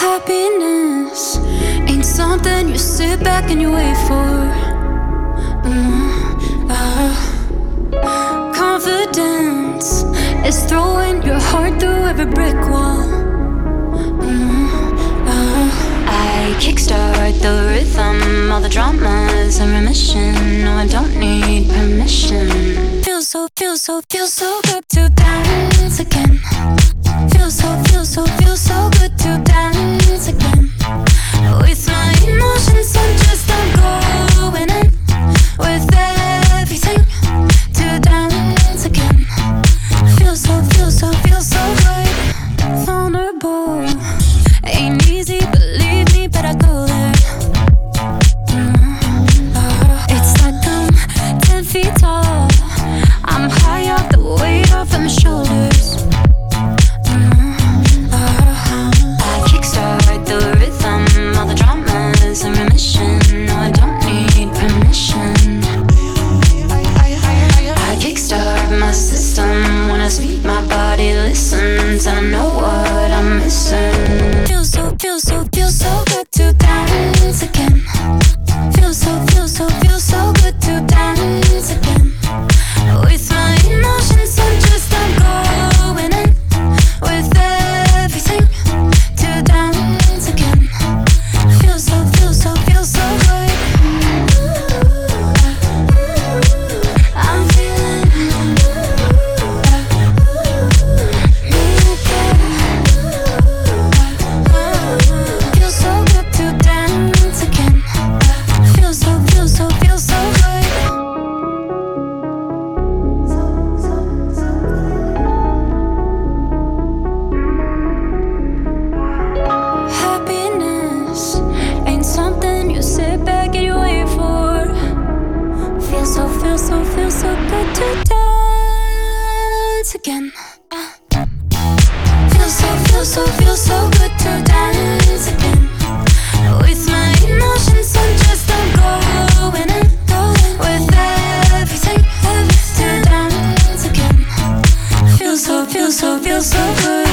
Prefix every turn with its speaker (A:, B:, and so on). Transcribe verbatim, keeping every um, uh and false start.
A: Happiness ain't something you sit back and you wait for. Mm, ah. Confidence is throwing your heart through every brick wall. Mm, ah. I kickstart the rhythm, all the drama's in remission. No, I don't need permission. Feels so, feels so, feels so good to dance again. Feels so, feels so, feels so good to dance again. With my emotions, I'm just I'm going in with everything to dance again. Feels so, feels so, feels so good. Vulnerable ain't easy, believe me, but I go there. Mm, uh, it's like I'm ten feet tall. I'm high off the weight off of my shoulders. I know what I'm missing. Feels so, feels so, feels so good to dance again. Feels so, feels so, feels so good to dance again. With my emotions, I'm just I'm going in with everything to dance again. Feels so, feels so, feels so good. I'm feeling. Again. Feels so, feels so, feels so good to dance again. With my emotions, I'm just I'm going in with everything to dance again. Feels so, feels so, feels so good.